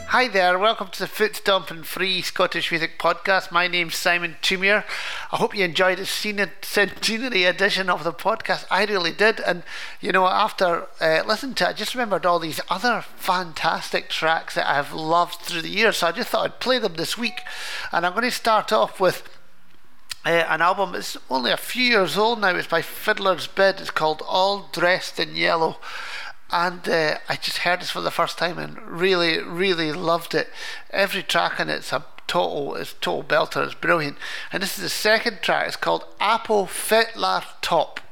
Hi there, welcome to the Foot Stomping Free Scottish Music Podcast. My name's Simon Tumier. I hope you enjoyed the centenary edition of the podcast. I really did, and after listening to it, I just remembered all these other fantastic tracks that I've loved through the years, so I just thought I'd play them this week. And I'm going to start off with an album that's only a few years old now. It's by Fiddler's Bid. It's called All Dressed in Yellow. And I just heard this for the first time and really, really loved it. Every track in it's total belter. It's brilliant. And this is the second track. It's called Apple Fitlar Top.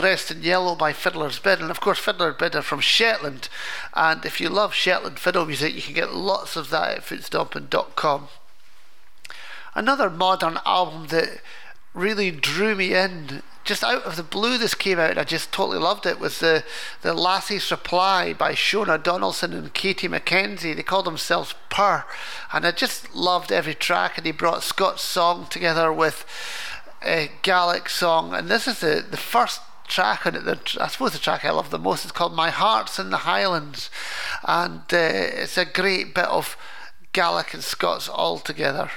Dressed in Yellow by Fiddler's Bid. And of course, Fiddler's Bid are from Shetland. And if you love Shetland fiddle music, you can get lots of that at footstomping.com. Another modern album that really drew me in, just out of the blue this came out and I just totally loved it, was the Lassie's Reply by Shona Donaldson and Katie McKenzie. They called themselves Purr, and I just loved every track, and he brought Scots Song together with Gaelic Song, and this is the first track on it. I suppose the track I love the most is called My Heart's in the Highlands, and it's a great bit of Gaelic and Scots all together.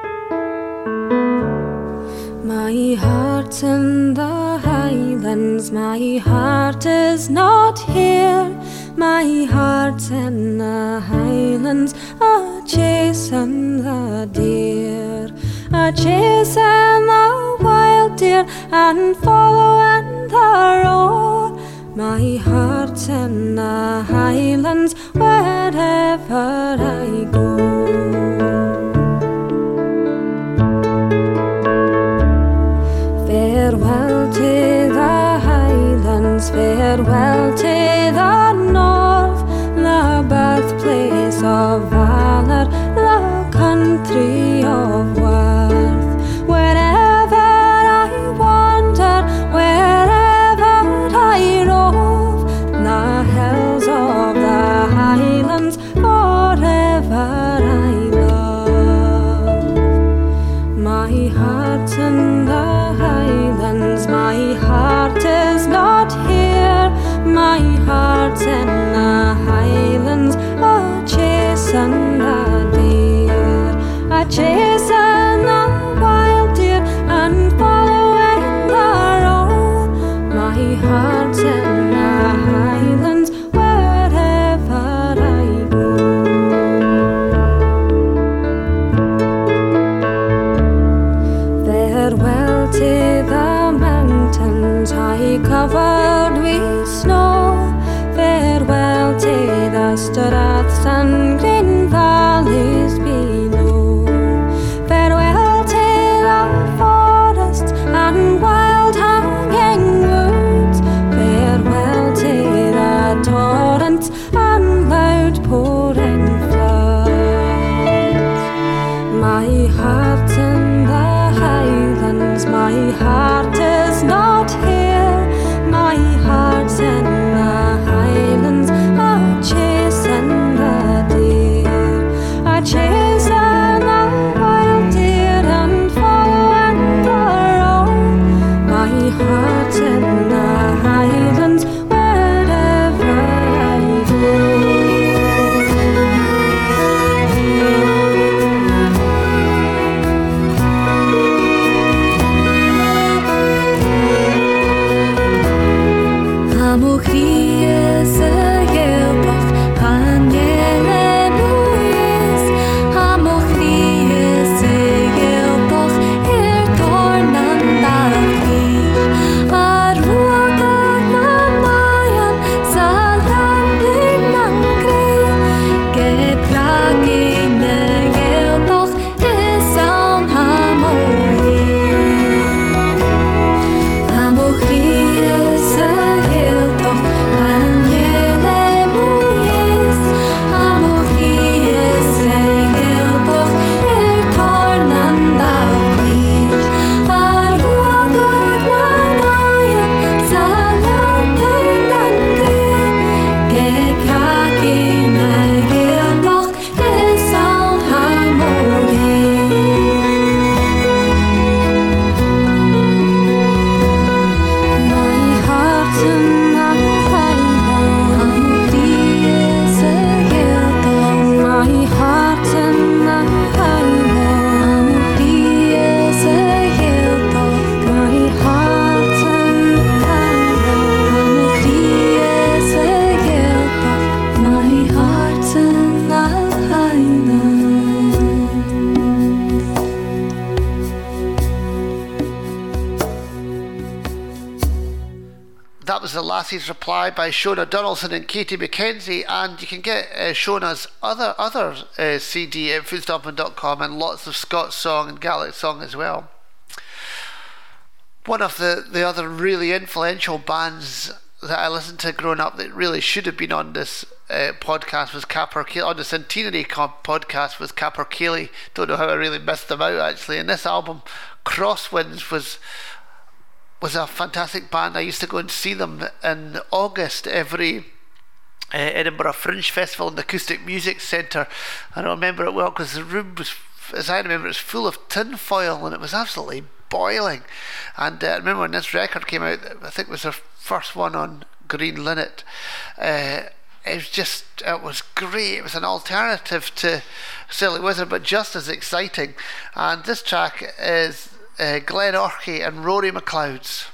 My heart's in the Highlands, my heart is not here. My heart's in the Highlands, a-chasing the deer, a-chasing the wild deer and following the roar. My heart's in the Highlands, wherever I go. Farewell to the Highlands, farewell to the North, the birthplace of valour, the country of worth. Wherever I wander, wherever I rove, the hills of the Highlands forever I love. My heart's in the Highlands, my heart is not here. My heart's in the Highlands, a-chasing the deer, a-chasing the wild deer and following the roar. My heart's in the Highlands, wherever I go. Farewell to the mountains high covered with snow, farewell to the straths and green valleys below, farewell to the forests and wild hanging woods, farewell to the torrents and loud pouring floods. My heart's in the Highlands, my heart is not here. My heart's in the Highlands, a-chasing the deer, a-chasing the wild deer and following the roar. My heart's in the Highlands, wherever I go. That was the Lassie's Reply by Shona Donaldson and Katie McKenzie, and you can get Shona's other CD at footstomping.com, and lots of Scots Song and Gaelic Song as well. One of the other really influential bands that I listened to growing up that really should have been on this podcast was Capercaillie, on the Centenary podcast was Capercaillie. Don't know how I really missed them out actually. And this album, Crosswinds, was a fantastic band. I used to go and see them in August every Edinburgh Fringe Festival in the Acoustic Music Centre, and I remember it well because the room was, as I remember, it was full of tin foil and it was absolutely boiling. And I remember when this record came out, I think it was their first one on Green Linnet, it was great. It was an alternative to Silly Wizard, but just as exciting. And this track is Glenn Orkey and Rory McLeod's.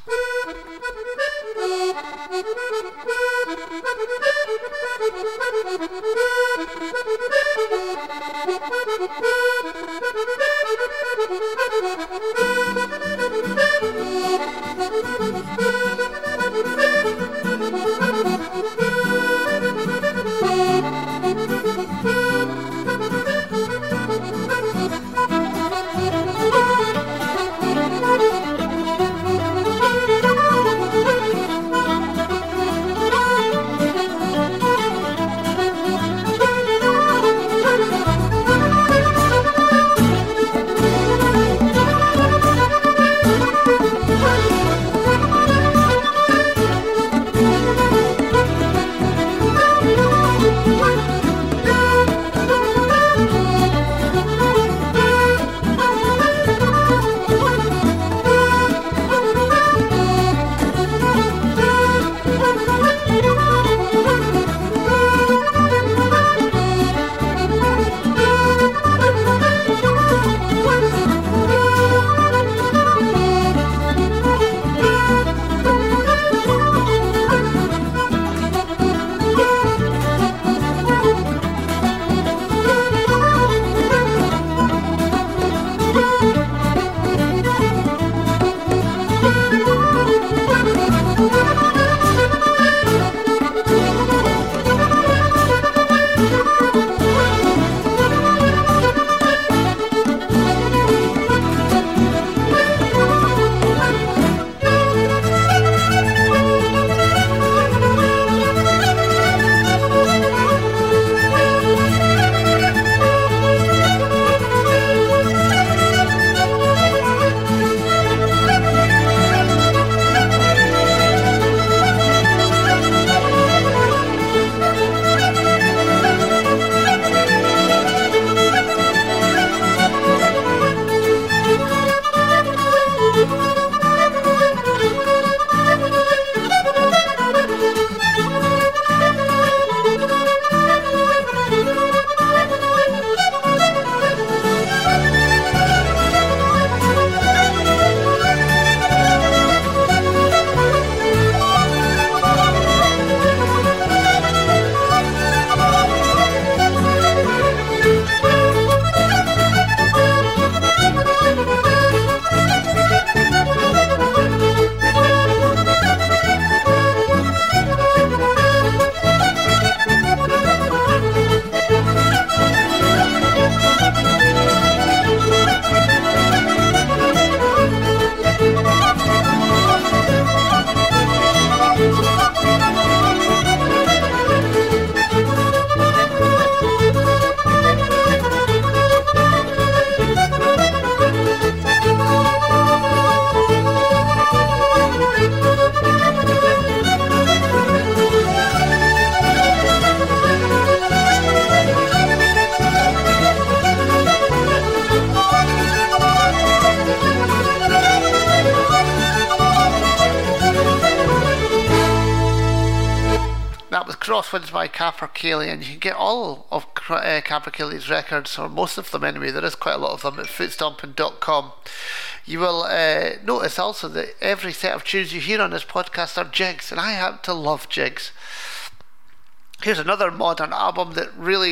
Crosswinds by Capercaillie, and you can get all of Capercaillie's records, or most of them anyway. There is quite a lot of them at footstomping.com. You will notice also that every set of tunes you hear on this podcast are jigs, and I happen to love jigs. Here's another modern album that really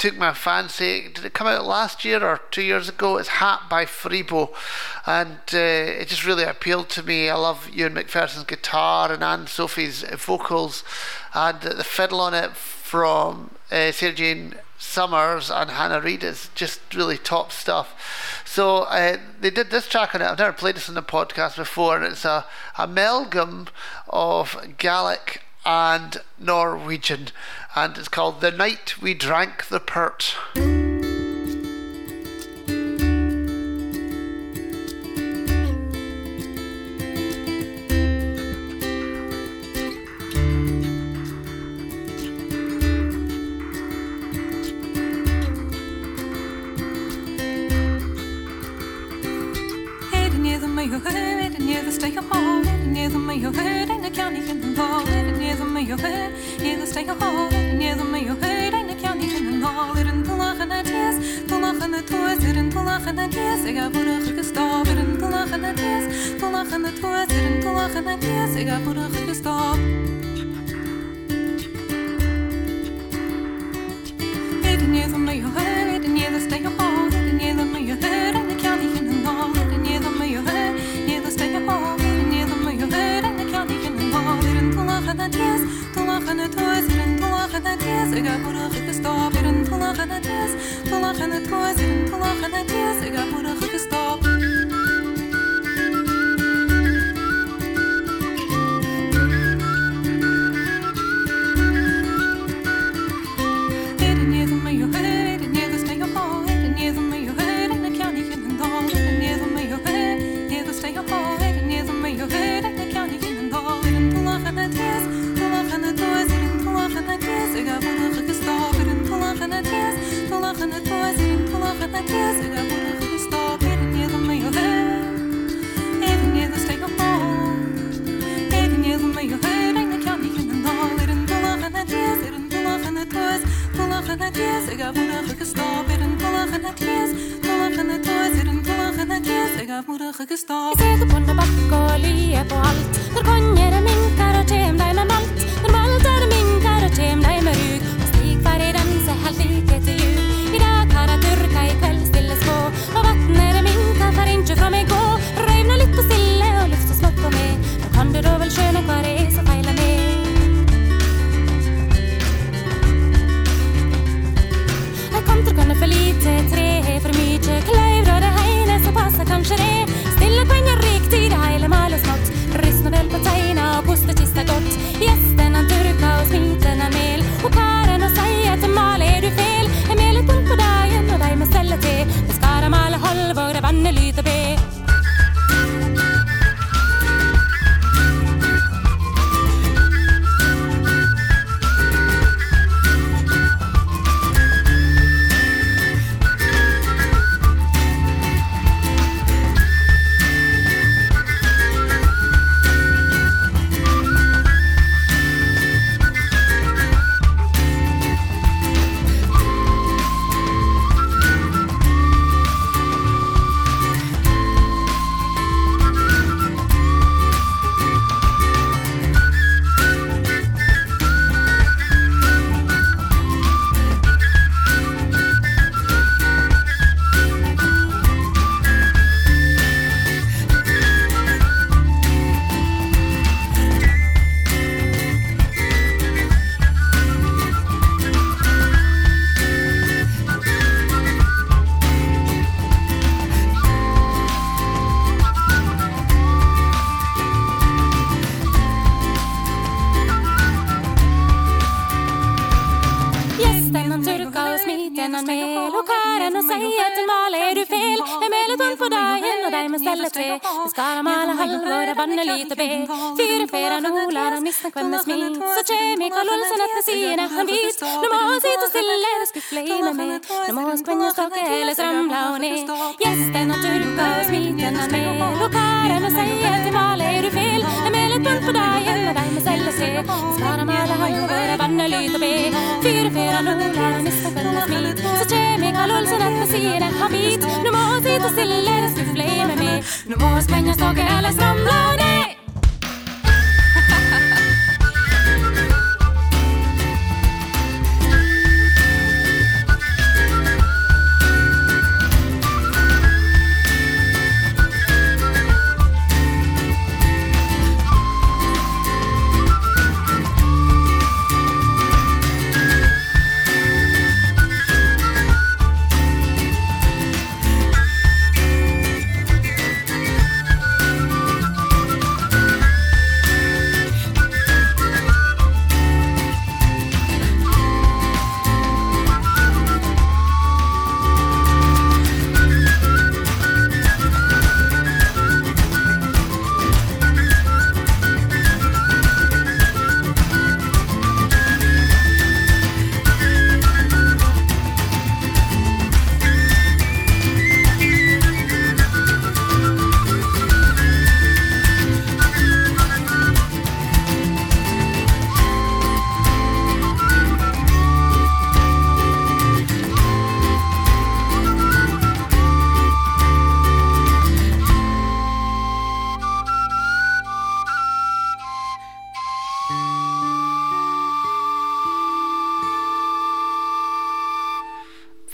took my fancy. Did it come out last year or 2 years ago? It's Hat by Freebo, and it just really appealed to me. I love Ewan McPherson's guitar and Anne Sophie's vocals, and the fiddle on it from Sarah Jane Summers and Hannah Reid is just really top stuff. So they did this track on it. I've never played this on the podcast before, and it's a amalgam of Gaelic and Norwegian, and it's called The Night We Drank the Pert.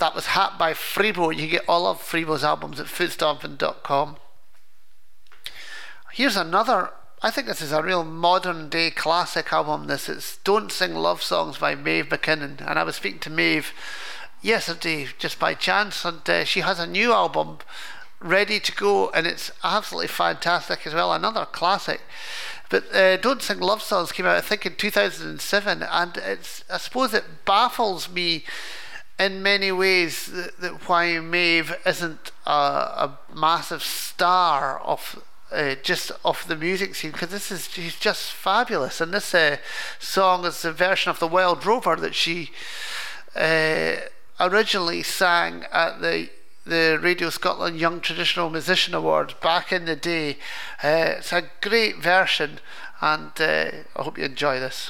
That was Hat by Freebo. You can get all of Freebo's albums at footstomping.com. Here's another, I think this is a real modern day classic album. This is Don't Sing Love Songs by Maeve McKinnon. And I was speaking to Maeve yesterday just by chance, and she has a new album ready to go, and it's absolutely fantastic as well. Another classic. But Don't Sing Love Songs came out, I think, in 2007, and I suppose it baffles me in many ways that why Maeve isn't a massive star of just off the music scene, because she's just fabulous. And this song is a version of The Wild Rover that she originally sang at the Radio Scotland Young Traditional Musician Awards back in the day. It's a great version, and I hope you enjoy this.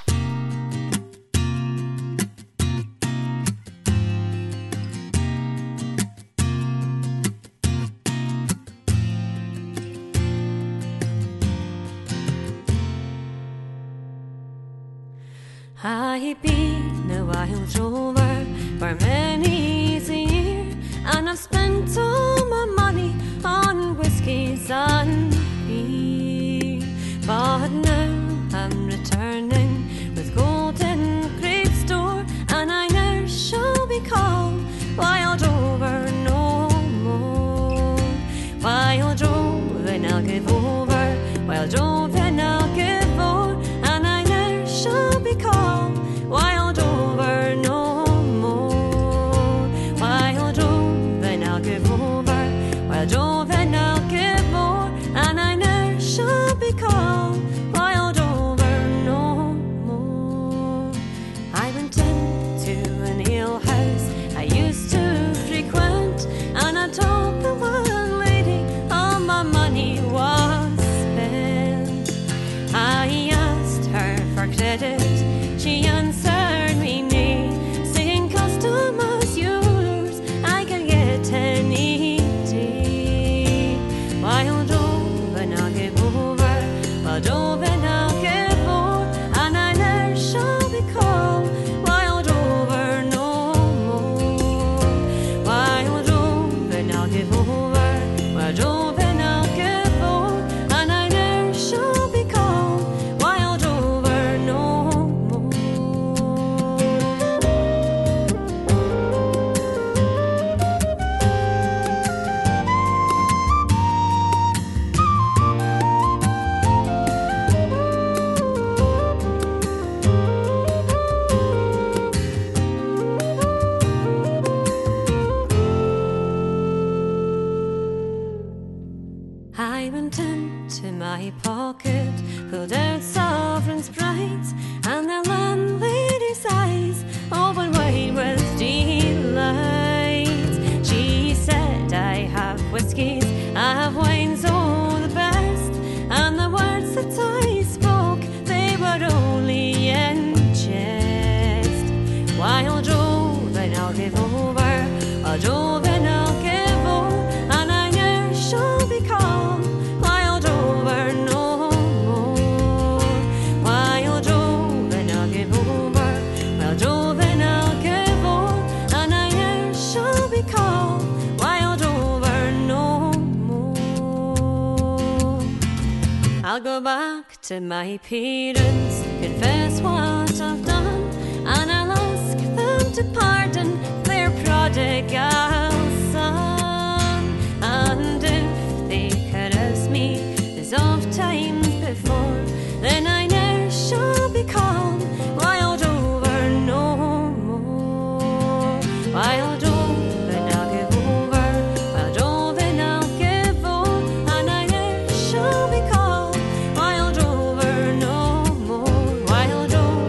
I've been a wild rover for many a year, and I've spent all my money on whiskies and beer. But now I'm returning with gold in great store, and I ne'er shall be called wild rover no more. Wild roving I'll give over, wild roving I'll give o'er, and I ne'er shall be called wild rover no more. Wild roving I'll give over, wild roving I'll give o'er, and I ne'er shall be called wild rover no more. I went into an alehouse I used to frequent, and I told the one lady all my money was spent. I asked her for credit, she answered me nay, saying customers yours I can get any day. Wild roving I'll give over, wild roving I'll give o'er, and I ne'er shall be called wild rover no more. Wild roving I'll give over, wild roving I'll give o'er, and I ne'er shall be called wild rover no more. I went into my pocket, pulled out sovereigns bright, and the landlady's eyes opened wide with delight. She said, I have whiskies, I have wines, oh the best, and the words that I spoke, they were only in jest. Wild roving I'll give over, wild roving I'll give o'er, and I ne'er shall be called wild rover no more. Wild roving I'll give over, wild roving I'll give o'er, and I ne'er shall be called wild rover no more. I'll go back to my parents, confess what I've done, and I'll ask them to pardon their prodigal son. And if they caress me as oft times before, then I ne'er shall be called wild rover no more. Wild roving I'll give over, wild roving I'll give o'er, and I ne'er shall be called wild rover no more. Wild roving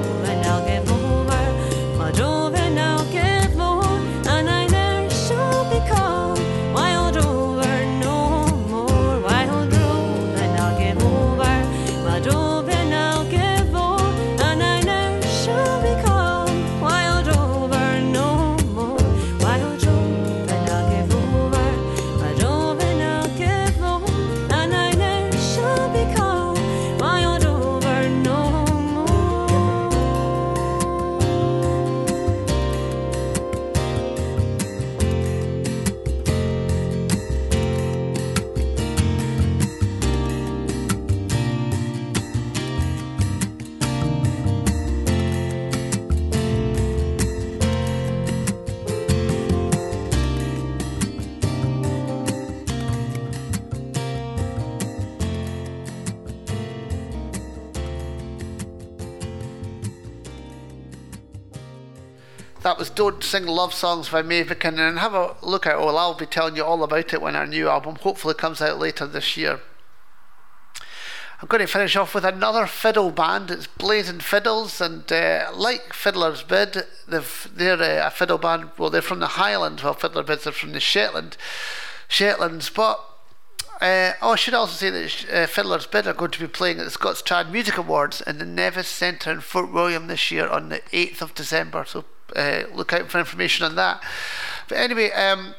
That was Don't Sing Love Songs by Mavican, and have a look at it. Well, I'll be telling you all about it when our new album hopefully comes out later this year. I'm going to finish off with another fiddle band. It's Blazing Fiddles, and like Fiddler's Bid, they're a fiddle band. Well, they're from the Highlands, while Fiddler Bids are from the Shetlands. But I should also say that Fiddler's Bid are going to be playing at the Scots Trad Music Awards in the Nevis Centre in Fort William this year on the 8th of December. So look out for information on that. But anyway,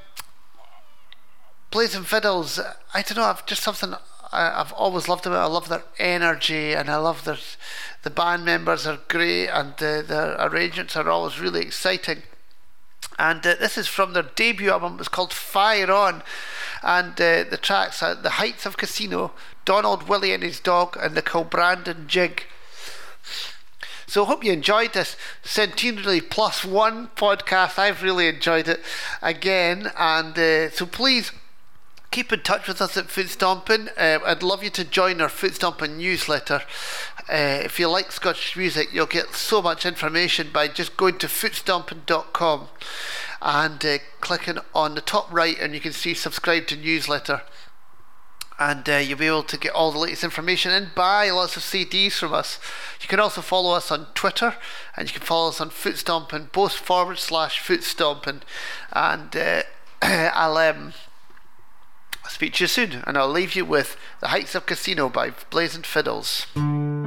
Blazing Fiddles, I don't know, I've just something. I've always loved them. I love their energy, and I love the band members are great, and their arrangements are always really exciting. And this is from their debut album. It's called Fire On, and the tracks are The Heights of Casino, Donald Willie and His Dog, and the Kilbrandon Jig. So I hope you enjoyed this Centenary Plus One podcast. I've really enjoyed it again, and so please keep in touch with us at Foot Stomping. I'd love you to join our Foot Stomping newsletter. If you like Scottish music, you'll get so much information by just going to footstomping.com and clicking on the top right, and you can see subscribe to newsletter. And you'll be able to get all the latest information and buy lots of CDs from us. You can also follow us on Twitter, and you can follow us on Foot Stomping, both /Foot Stomping. And I'll speak to you soon, and I'll leave you with The Heights of Casino by Blazing Fiddles.